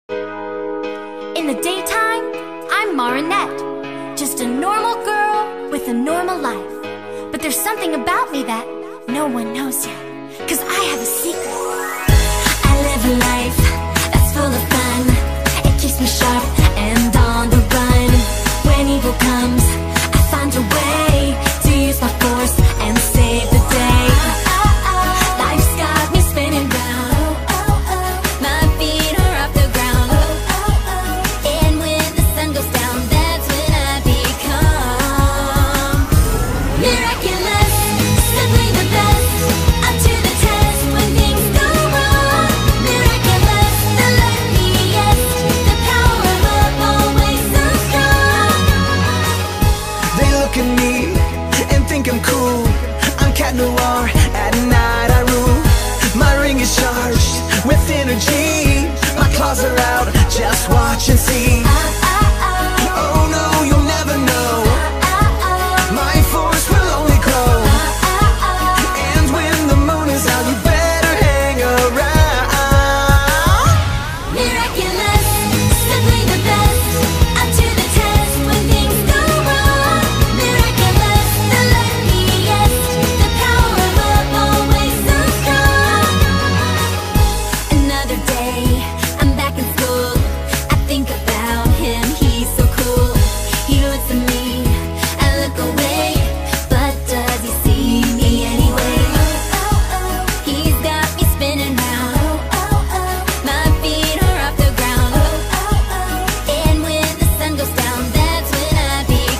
In the daytime, I'm Marinette, just a normal girl with a normal life. But there's something about me that no one knows yet, 'cause I have a secret. I live a life that's full of fun. It keeps me sharp and on the run. When evil comes, I find a way to use my force and save the day. Life's got me spinning round. My feet are off the ground. And when the sun goes down, that's when I become miraculous, simply the best, up to the test when things go wrong. Miraculous, the luckiest, the power of love always so strong. They look at me and think I'm cool. I'm Cat Noir, at night I rule. My ring is charged with energy. My claws are out, just watch and see. Oh no, you'll never know. My force will only grow. And when the moon is out, you better hang around. Miraculous, simply the best, up to the test when things go wrong. Miraculous, the luckiest, the power of love always so strong. Another day, I'm back in school. I think about him, he's so cool. He looks at me, I look away, but does he see me anyway? He's got me spinning round. My feet are off the ground. And when the sun goes down, that's when I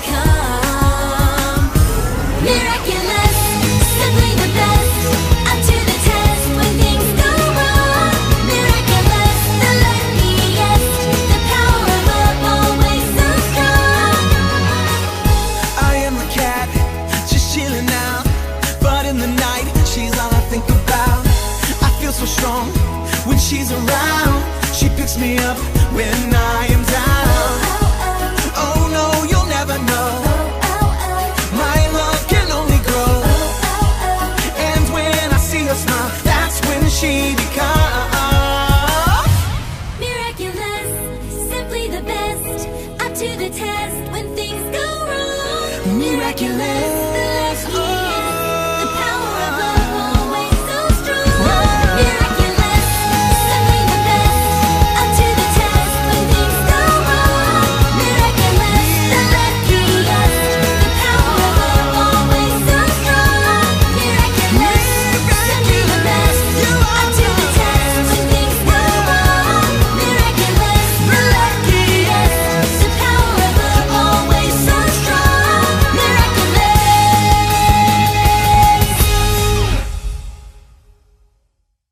become miraculous, simply the best, up to the test when things go wrong. Miraculous, the luckiest, the power of love always so strong. I am the cat, just chilling out. But in the night, she's all I think about. I feel so strong when she's around. She picks me up when I am down. Oh no, you'll never know. My love can only grow. And when I see her smile, that's when she becomes Miraculous, simply the best, up to the test when things go wrong. miraculous.